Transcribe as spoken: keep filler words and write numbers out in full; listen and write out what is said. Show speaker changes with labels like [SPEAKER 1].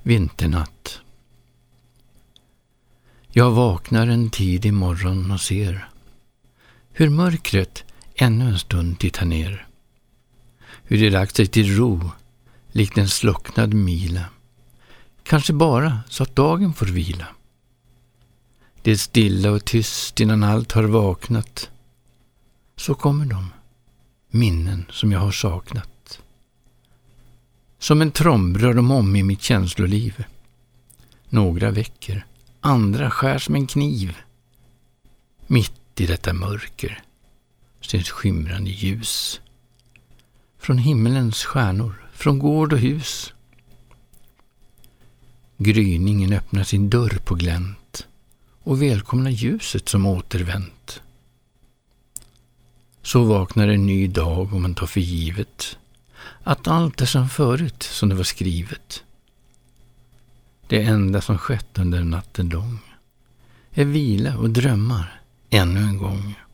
[SPEAKER 1] Vinternatt. Jag vaknar en tidig morgon och ser hur mörkret ännu en stund tittar ner. Hur det lagt sig till ro, likt en slocknad mila. Kanske bara så att dagen får vila. Det är stilla och tyst innan allt har vaknat. Så kommer de, minnen som jag har saknat. Som en tromb rör de om i mitt känsloliv. Några väcker, andra skär som en kniv. Mitt i detta mörker syns skimrande ljus. Från himmelens stjärnor, från gård och hus. Gryningen öppnar sin dörr på glänt och välkomnar ljuset som återvänt. Så vaknar en ny dag och man tar för givet att allt är som förut som det var skrivet. Det enda som skett under natten lång är vila och drömmar ännu en gång.